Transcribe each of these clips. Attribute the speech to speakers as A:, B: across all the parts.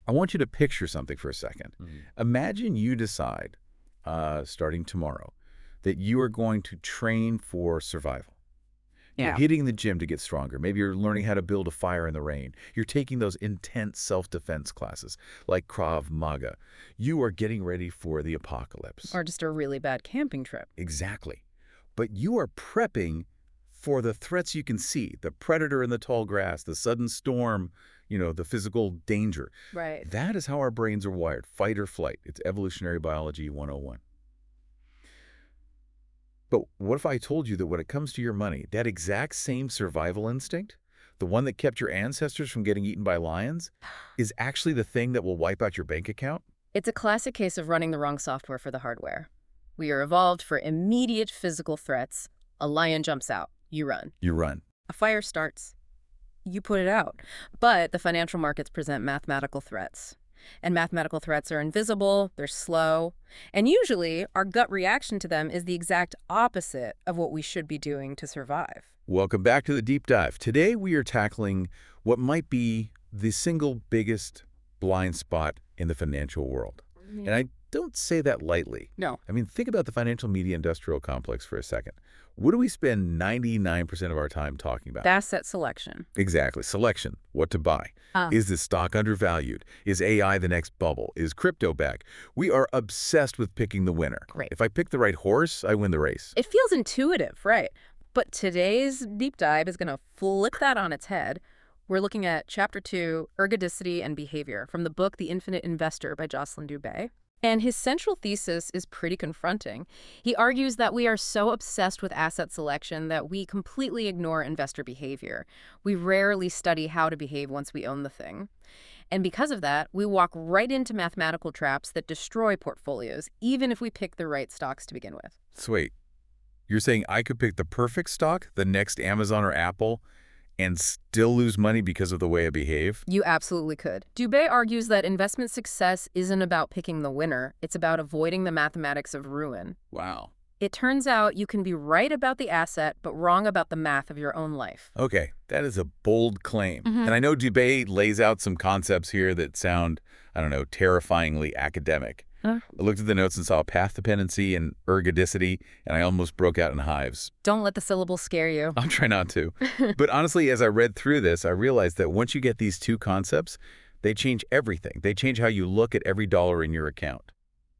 A: I want you to picture something for a second.
B: Mhm.
A: Imagine you decide, starting tomorrow, that you are going to train for survival. You're
B: Yeah.
A: hitting the gym to get stronger. Maybe you're learning how to build a fire in the rain. You're taking those intense self-defense classes like Krav Maga. You are getting ready for the apocalypse.
B: Or just a really bad camping trip.
A: Exactly. But you are prepping for the threats you can see, the predator in the tall grass, the sudden storm, the physical danger.
B: Right.
A: That is how our brains are wired, fight or flight. It's evolutionary biology 101. But what if I told you that when it comes to your money, that exact same survival instinct, the one that kept your ancestors from getting eaten by lions, is actually the thing that will wipe out your bank account?
B: It's a classic case of running the wrong software for the hardware. We are evolved for immediate physical threats. A lion jumps out. You run.
A: You run.
B: A fire starts. You put it out. But the financial markets present mathematical threats. And mathematical threats are invisible, they're slow, and usually our gut reaction to them is the exact opposite of what we should be doing to survive.
A: Welcome back to the Deep Dive. Today we are tackling what might be the single biggest blind spot in the financial world. And I don't say that lightly.
B: No.
A: I mean, think about the financial media industrial complex for a second. What do we spend 99% of our time talking about?
B: Asset selection.
A: Exactly. Selection. What to buy. Is this stock undervalued? Is AI the next bubble? Is crypto back? We are obsessed with picking the winner.
B: Great.
A: If I pick the right horse, I win the race.
B: It feels intuitive, right? But today's deep dive is going to flip that on its head. We're looking at Chapter 2, Ergodicity and Behavior, from the book The Infinite Investor by Jocelyn Dubé. And his central thesis is pretty confronting. He argues that we are so obsessed with asset selection that we completely ignore investor behavior. We rarely study how to behave once we own the thing. And because of that, we walk right into mathematical traps that destroy portfolios, even if we pick the right stocks to begin with.
A: So wait, you're saying I could pick the perfect stock, the next Amazon or Apple, and still lose money because of the way I behave?
B: You absolutely could. Dubé argues that investment success isn't about picking the winner. It's about avoiding the mathematics of ruin.
A: Wow.
B: It turns out you can be right about the asset, but wrong about the math of your own life.
A: Okay, that is a bold claim. And I know Dubé lays out some concepts here that sound, I don't know, terrifyingly academic. I looked at the notes and saw path dependency and ergodicity, and I almost broke out in hives.
B: Don't let the syllables scare you.
A: I'll try not to. But honestly, as I read through this, I realized that once you get these two concepts, they change everything. They change how you look at every dollar in your account.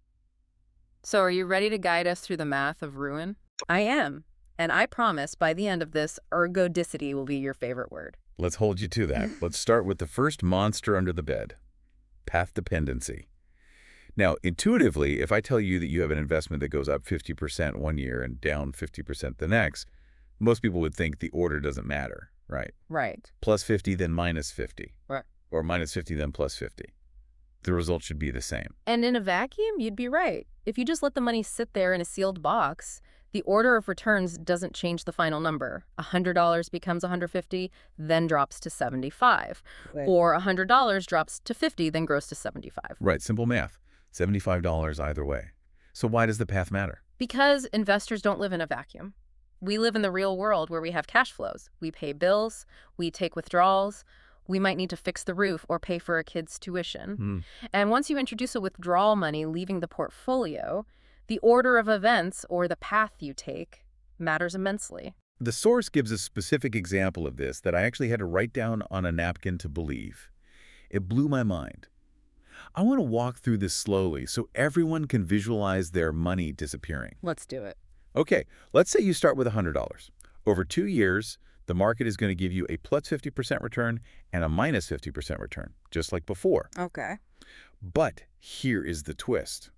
B: So are you ready to guide us through the math of ruin? I am. And I promise by the end of this, ergodicity will be your favorite word.
A: Let's hold you to that. Let's start with the first monster under the bed, path dependency. Now, intuitively, if I tell you that you have an investment that goes up 50% one year and down 50% the next, most people would think the order doesn't matter, right?
B: Right.
A: Plus 50, then minus 50.
B: Right.
A: Or minus 50, then plus 50. The result should be the same.
B: And in a vacuum, you'd be right. If you just let the money sit there in a sealed box, the order of returns doesn't change the final number. $100 becomes $150, then drops to $75.
C: Right.
B: Or $100 drops to $50, then grows to $75.
A: Right, simple math. $75 either way. So why does the path matter?
B: Because investors don't live in a vacuum. We live in the real world where we have cash flows. We pay bills, we take withdrawals, we might need to fix the roof or pay for a kid's tuition. And once you introduce a withdrawal money leaving the portfolio, the order of events or the path you take matters immensely.
A: The source gives a specific example of this that I actually had to write down on a napkin to believe. It blew my mind. I want to walk through this slowly so everyone can visualize their money disappearing.
B: Let's do it.
A: Okay, let's say you start with $100. Over 2 years, the market is going to give you a plus 50% return and a minus 50% return, just like before.
B: Okay.
A: But here is the twist.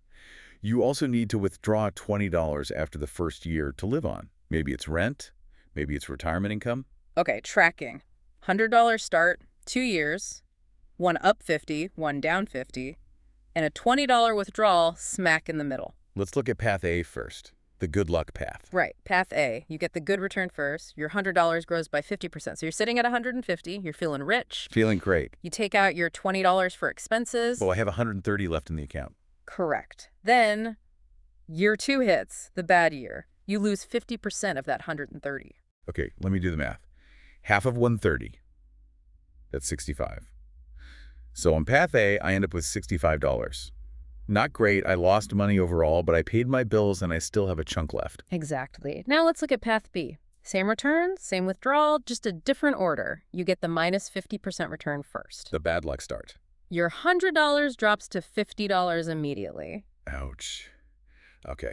A: You also need to withdraw $20 after the first year to live on. Maybe it's rent, maybe it's retirement income.
B: Okay, tracking. $100 start, 2 years, one up 50, one down 50, and a $20 withdrawal smack in the middle.
A: Let's look at path A first, the good luck path.
B: Right, path A. You get the good return first. Your $100 grows by 50%. So you're sitting at 150, you're feeling rich.
A: Feeling great.
B: You take out your $20 for expenses.
A: Well, I have 130 left in the account.
B: Correct. Then year 2 hits, the bad year. You lose 50% of that 130.
A: Okay, let me do the math. Half of 130, that's 65. So on path A, I end up with $65. Not great, I lost money overall, but I paid my bills and I still have a chunk left.
B: Exactly. Now let's look at path B. Same return, same withdrawal, just a different order. You get the minus 50% return first.
A: The bad luck start.
B: Your $100 drops to $50 immediately.
A: Ouch. Okay.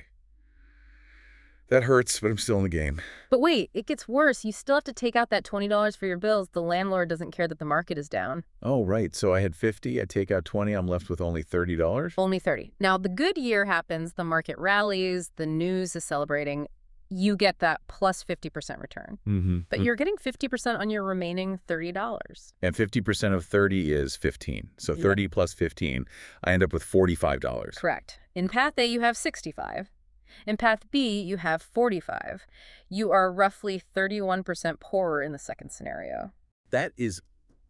A: That hurts, but I'm still in the game.
B: But wait, it gets worse. You still have to take out that $20 for your bills. The landlord doesn't care that the market is down.
A: Oh, right. So I had 50, I take out 20, I'm left with only $30?
B: Only 30. Now, the good year happens, the market rallies, the news is celebrating. You get that plus 50% return. But you're getting 50% on your remaining $30.
A: And 50% of 30 is 15. So 30 plus 15, I end up with $45.
B: Correct. In path A, you have 65. In path B, you have 45. You are roughly 31% poorer in the second scenario.
A: That is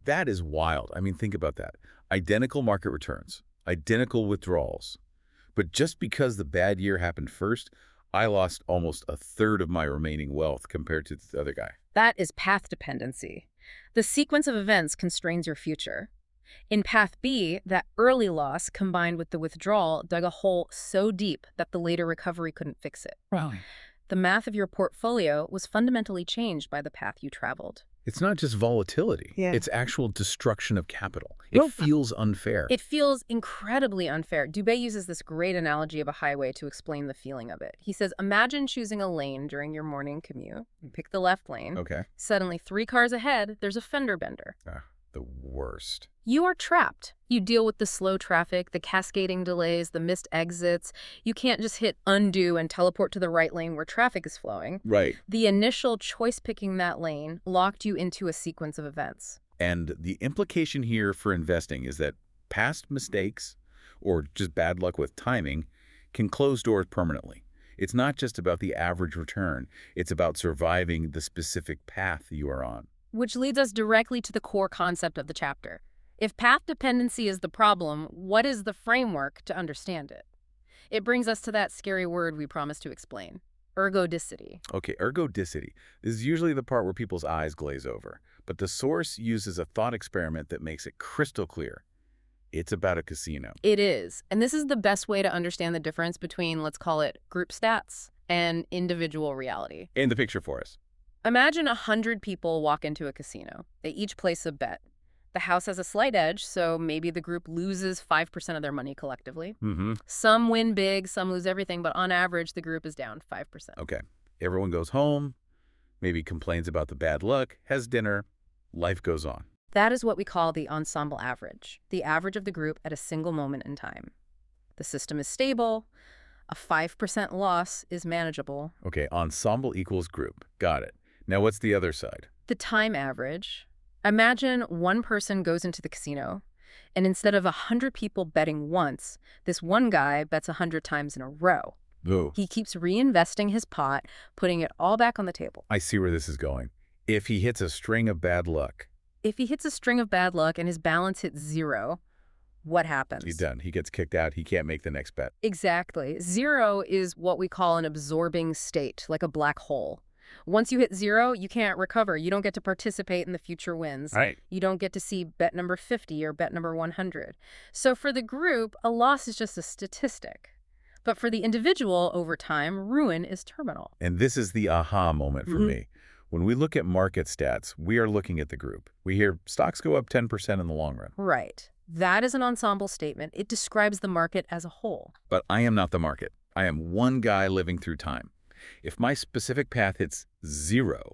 A: wild. I mean, think about that. Identical market returns, identical withdrawals. But just because the bad year happened first, I lost almost a third of my remaining wealth compared to the other guy.
B: That is path dependency. The sequence of events constrains your future. In path B, that early loss combined with the withdrawal dug a hole so deep that the later recovery couldn't fix it.
A: Really?
B: The math of your portfolio was fundamentally changed by the path you traveled.
A: It's not just volatility.
B: Yeah.
A: It's actual destruction of capital. It feels unfair.
B: It feels incredibly unfair. Dubé uses this great analogy of a highway to explain the feeling of it. He says, imagine choosing a lane during your morning commute. You pick the left lane.
A: Okay.
B: Suddenly, 3 cars ahead, there's a fender bender.
A: The worst.
B: You are trapped. You deal with the slow traffic, the cascading delays, the missed exits. You can't just hit undo and teleport to the right lane where traffic is flowing.
A: Right.
B: The initial choice picking that lane locked you into a sequence of events.
A: And the implication here for investing is that past mistakes, or just bad luck with timing, can close doors permanently. It's not just about the average return. It's about surviving the specific path you are on.
B: Which leads us directly to the core concept of the chapter. If path dependency is the problem, what is the framework to understand it? It brings us to that scary word we promised to explain, ergodicity.
A: Okay, ergodicity. This is usually the part where people's eyes glaze over. But the source uses a thought experiment that makes it crystal clear. It's about a casino.
B: It is. And this is the best way to understand the difference between, let's call it, group stats and individual reality.
A: In the picture for us.
B: Imagine 100 people walk into a casino. They each place a bet. The house has a slight edge, so maybe the group loses 5% of their money collectively. Some win big, some lose everything, but on average, the group is down 5%.
A: Okay. Everyone goes home, maybe complains about the bad luck, has dinner, life goes on.
B: That is what we call the ensemble average, the average of the group at a single moment in time. The system is stable. A 5% loss is manageable.
A: Okay, ensemble equals group. Got it. Now what's the other side?
B: The time average. Imagine one person goes into the casino, and instead of 100 people betting once, this one guy bets 100 times in a row.
A: Ooh.
B: He keeps reinvesting his pot, putting it all back on the table.
A: I see where this is going. If he hits a string of bad luck.
B: If he hits a string of bad luck and his balance hits 0, what happens?
A: He's done. He gets kicked out. He can't make the next bet.
B: Exactly. 0 is what we call an absorbing state, like a black hole. Once you hit 0, you can't recover. You don't get to participate in the future wins.
A: Right.
B: You don't get to see bet number 50 or bet number 100. So for the group, a loss is just a statistic. But for the individual, over time, ruin is terminal.
A: And this is the aha moment for me. When we look at market stats, we are looking at the group. We hear stocks go up 10% in the long run.
B: Right. That is an ensemble statement. It describes the market as a whole.
A: But I am not the market. I am one guy living through time. If my specific path hits 0,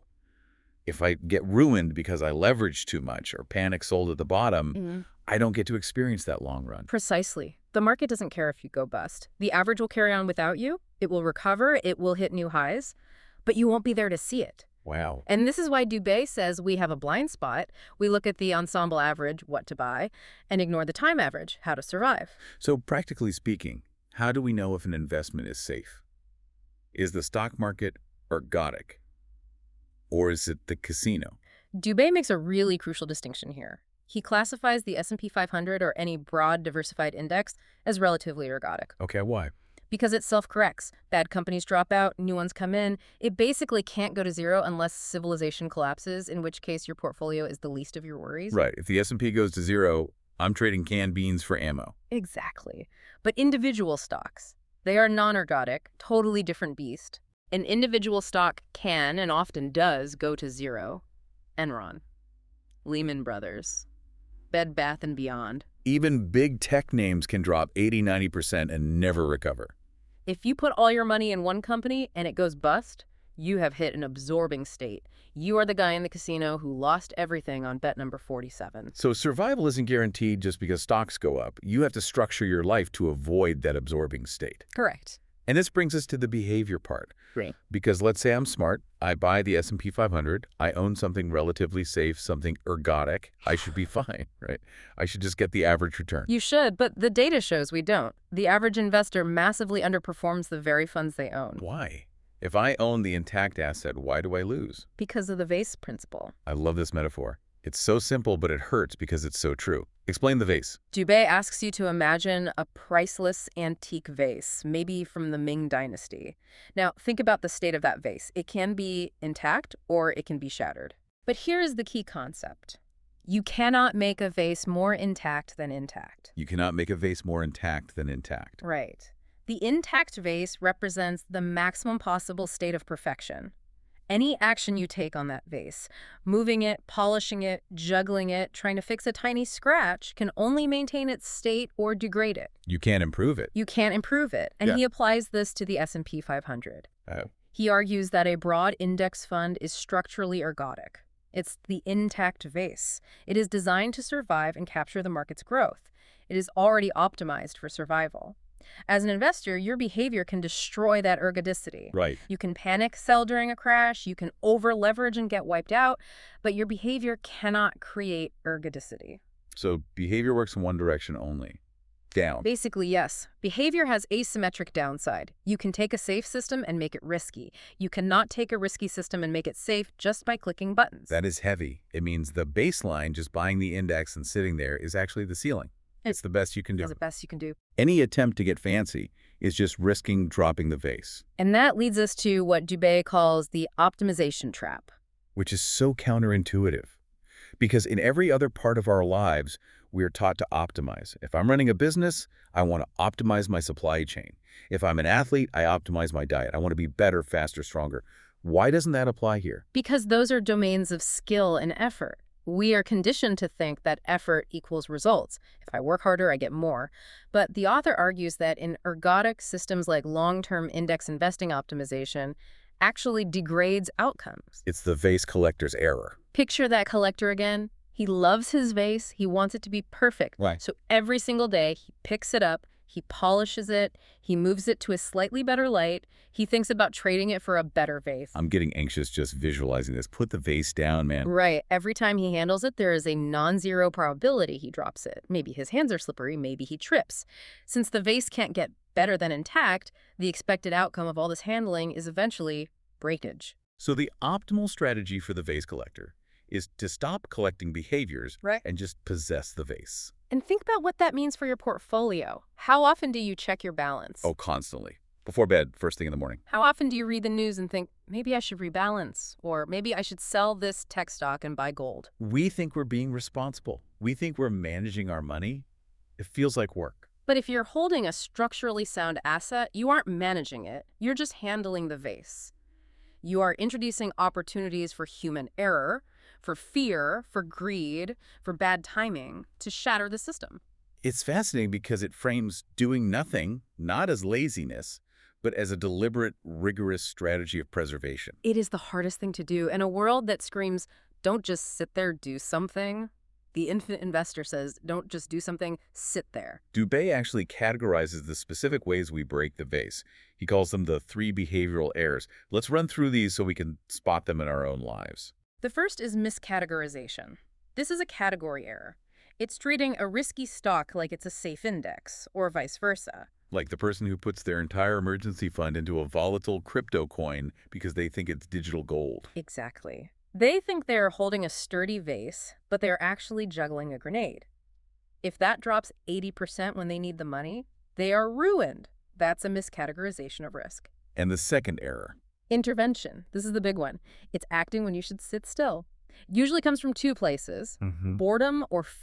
A: if I get ruined because I leveraged too much or panic sold at the bottom, I don't get to experience that long run.
B: Precisely. The market doesn't care if you go bust. The average will carry on without you. It will recover. It will hit new highs. But you won't be there to see it.
A: Wow.
B: And this is why Dubé says we have a blind spot. We look at the ensemble average, what to buy, and ignore the time average, how to survive.
A: So practically speaking, how do we know if an investment is safe? Is the stock market ergodic? Or is it the casino?
B: Dubé makes a really crucial distinction here. He classifies the S&P 500 or any broad diversified index as relatively ergodic.
A: Okay, why?
B: Because it self-corrects. Bad companies drop out, new ones come in. It basically can't go to 0 unless civilization collapses, in which case your portfolio is the least of your worries.
A: Right. If the S&P goes to 0, I'm trading canned beans for ammo.
B: Exactly. But individual stocks, they are non-ergodic, totally different beast. An individual stock can and often does go to zero. Enron, Lehman Brothers, Bed Bath & Beyond.
A: Even big tech names can drop 80–90% and never recover.
B: If you put all your money in one company and it goes bust, you have hit an absorbing state. You are the guy in the casino who lost everything on bet number 47.
A: So survival isn't guaranteed just because stocks go up. You have to structure your life to avoid that absorbing state.
B: Correct.
A: And this brings us to the behavior part.
B: Great.
A: Because let's say I'm smart, I buy the S&P 500, I own something relatively safe, something ergodic, I should be fine, right? I should just get the average return.
B: You should, but the data shows we don't. The average investor massively underperforms the very funds they own.
A: Why? If I own the intact asset, why do I lose?
B: Because of the vase principle.
A: I love this metaphor. It's so simple, but it hurts because it's so true. Explain the vase.
B: Dubé asks you to imagine a priceless antique vase, maybe from the Ming Dynasty. Now, think about the state of that vase. It can be intact or it can be shattered. But here is the key concept. You cannot make a vase more intact than intact.
A: You cannot make a vase more intact than intact.
B: Right. The intact vase represents the maximum possible state of perfection. Any action you take on that vase, moving it, polishing it, juggling it, trying to fix a tiny scratch, can only maintain its state or degrade it.
A: You can't improve it.
B: You can't improve it. And
A: Yeah.
B: he applies this to the S&P 500.
A: Oh.
B: He argues that a broad index fund is structurally ergodic. It's the intact vase. It is designed to survive and capture the market's growth. It is already optimized for survival. As an investor, your behavior can destroy that ergodicity.
A: Right.
B: You can panic sell during a crash, you can over-leverage and get wiped out, but your behavior cannot create ergodicity.
A: So behavior works in one direction only. Down.
B: Basically, yes. Behavior has asymmetric downside. You can take a safe system and make it risky. You cannot take a risky system and make it safe just by clicking buttons.
A: That is heavy. It means the baseline, just buying the index and sitting there, is actually the ceiling. It's the best you can do.
B: It's the best you can do.
A: Any attempt to get fancy is just risking dropping the vase,
B: And that leads us to what Dubé calls the optimization trap.
A: which is so counterintuitive. Because in every other part of our lives, we are taught to optimize. If I'm running a business, I want to optimize my supply chain. If I'm an athlete, I optimize my diet. I want to be better, faster, stronger. Why doesn't that apply here?
B: Because those are domains of skill and effort. We are conditioned to think that effort equals results. If I work harder, I get more. But the author argues that in ergodic systems like long-term index investing optimization actually degrades outcomes.
A: It's the vase collector's error.
B: Picture that collector again. He loves his vase. He wants it to be perfect.
A: Right.
B: So every single day, he picks it up, he polishes it, he moves it to a slightly better light, he thinks about trading it for a better vase.
A: I'm getting anxious just visualizing this. Put the vase down, man.
B: Right. Every time he handles it, there is a non-zero probability he drops it. Maybe his hands are slippery, maybe he trips. Since the vase can't get better than intact, the expected outcome of all this handling is eventually breakage.
A: So the optimal strategy for the vase collector is to stop collecting behaviors
B: Right.
A: and just possess the vase.
B: And think about what that means for your portfolio. How often do you check your balance?
A: Oh, constantly. Before bed, first thing in the morning.
B: How often do you read the news and think, maybe I should rebalance, or maybe I should sell this tech stock and buy gold?
A: We think we're being responsible. We think we're managing our money. It feels like work.
B: But if you're holding a structurally sound asset, you aren't managing it. You're just handling the vase. You are introducing opportunities for human error, for fear, for greed, for bad timing to shatter the system.
A: It's fascinating because it frames doing nothing not as laziness, but as a deliberate, rigorous strategy of preservation.
B: It is the hardest thing to do. In a world that screams, don't just sit there, do something, the infinite investor says, don't just do something, sit there.
A: Dubé actually categorizes the specific ways we break the vase. He calls them the 3 behavioral errors. Let's run through these so we can spot them in our own lives.
B: The first is miscategorization. This is a category error. It's treating a risky stock like it's a safe index, or vice versa.
A: Like the person who puts their entire emergency fund into a volatile crypto coin because they think it's digital gold.
B: Exactly. They think they're holding a sturdy vase, but they're actually juggling a grenade. If that drops 80% when they need the money, they are ruined. That's a miscategorization of risk.
A: And the second error.
B: Intervention. This is the big one. It's acting when you should sit still. Usually comes from 2 places, boredom or fear.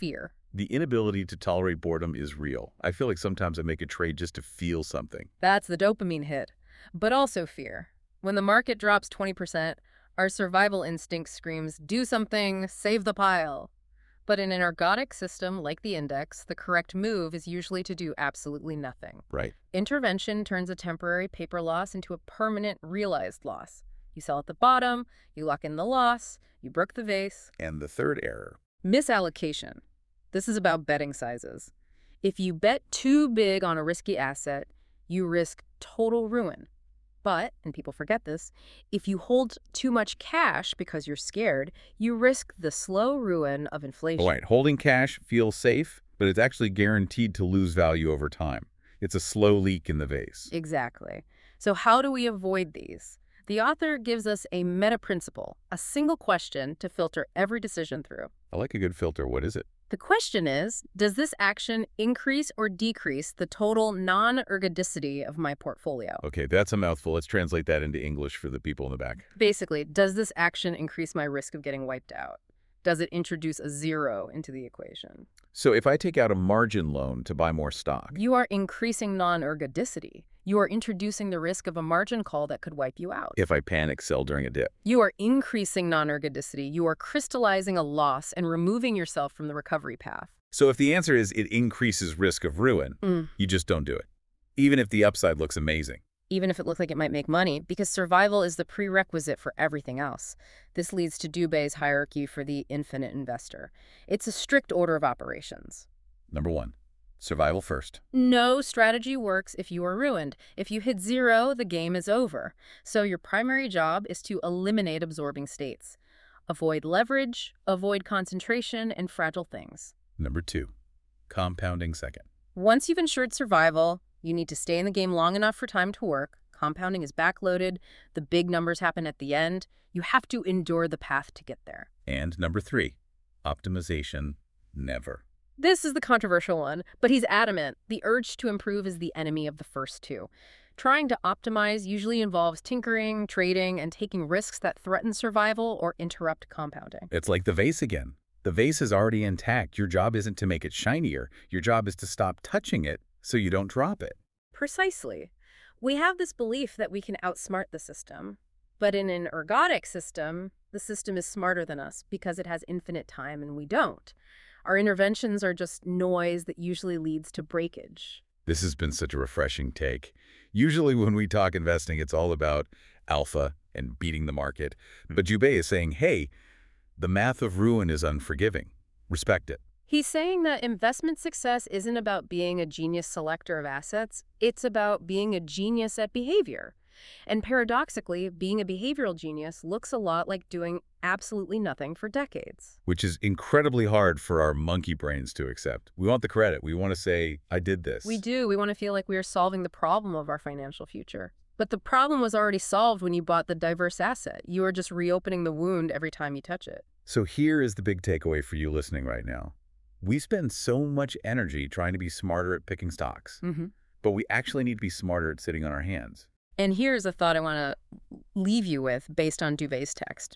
A: The inability to tolerate boredom is real. I feel like sometimes I make a trade just to feel something.
B: That's the dopamine hit. But also fear. When the market drops 20%, our survival instinct screams, do something, save the pile. But in an ergodic system like the index, the correct move is usually to do absolutely nothing.
A: Right.
B: Intervention turns a temporary paper loss into a permanent realized loss. You sell at the bottom, you lock in the loss, you broke the vase.
A: And the third error.
B: Misallocation. This is about betting sizes. If you bet too big on a risky asset, you risk total ruin. But, and people forget this, if you hold too much cash because you're scared, you risk the slow ruin of inflation.
A: All right, holding cash feels safe, but it's actually guaranteed to lose value over time. It's a slow leak in the vase.
B: Exactly. So how do we avoid these? The author gives us a meta principle, a single question to filter every decision through.
A: I like a good filter. What is it?
B: The question is, does this action increase or decrease the total non-ergodicity of my portfolio?
A: Okay, that's a mouthful. Let's translate that into English for the people in the back.
B: Basically, does this action increase my risk of getting wiped out? Does it introduce a zero into the equation?
A: So if I take out a margin loan to buy more stock,
B: You are increasing non-ergodicity. You are introducing the risk of a margin call that could wipe you out.
A: if I panic sell during a dip.
B: You are increasing non-ergodicity. You are crystallizing a loss and removing yourself from the recovery path.
A: So if the answer is it increases risk of ruin, you just don't do it, even if the upside looks amazing.
B: Even if it looks like it might make money, because survival is the prerequisite for everything else. This leads to Dubé's hierarchy for the infinite investor. It's a strict order of operations.
A: Number 1, survival first.
B: No strategy works if you are ruined. If you hit zero, the game is over. So your primary job is to eliminate absorbing states. Avoid leverage, avoid concentration, and fragile things.
A: Number 2, compounding second.
B: Once you've ensured survival, you need to stay in the game long enough for time to work. Compounding is backloaded. The big numbers happen at the end. You have to endure the path to get there.
A: And number 3, optimization never.
B: This is the controversial one, but he's adamant. The urge to improve is the enemy of the first two. Trying to optimize usually involves tinkering, trading, and taking risks that threaten survival or interrupt compounding.
A: It's like the vase again. The vase is already intact. Your job isn't to make it shinier. Your job is to stop touching it so you don't drop it.
B: Precisely. We have this belief that we can outsmart the system. But in an ergodic system, the system is smarter than us because it has infinite time and we don't. Our interventions are just noise that usually leads to breakage.
A: This has been such a refreshing take. Usually when we talk investing, it's all about alpha and beating the market. But Dubé is saying, hey, the math of ruin is unforgiving. Respect it.
B: He's saying that investment success isn't about being a genius selector of assets. It's about being a genius at behavior. And paradoxically, being a behavioral genius looks a lot like doing absolutely nothing for decades.
A: Which is incredibly hard for our monkey brains to accept. We want the credit. We want to say, I did this.
B: We do. We want to feel like we are solving the problem of our financial future. But the problem was already solved when you bought the diverse asset. You are just reopening the wound every time you touch it.
A: So here is the big takeaway for you listening right now. We spend so much energy trying to be smarter at picking stocks, but we actually need to be smarter at sitting on our hands.
B: And here's a thought I want to leave you with based on Dubé's text.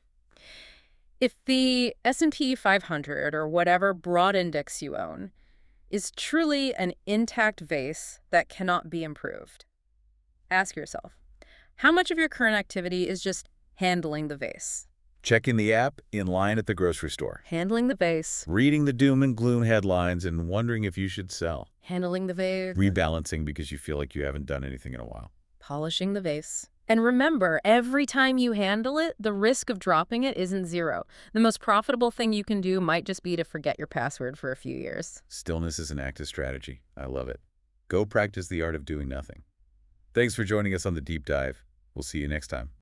B: If the S&P 500 or whatever broad index you own is truly an intact vase that cannot be improved, ask yourself, how much of your current activity is just handling the vase?
A: Checking the app in line at the grocery store.
B: Handling the vase.
A: Reading the doom and gloom headlines and wondering if you should sell.
B: Handling the vase.
A: Rebalancing because you feel like you haven't done anything in a while.
B: Polishing the vase. And remember, every time you handle it, the risk of dropping it isn't zero. The most profitable thing you can do might just be to forget your password for a few years.
A: Stillness is an active strategy. I love it. Go practice the art of doing nothing. Thanks for joining us on The Deep Dive. We'll see you next time.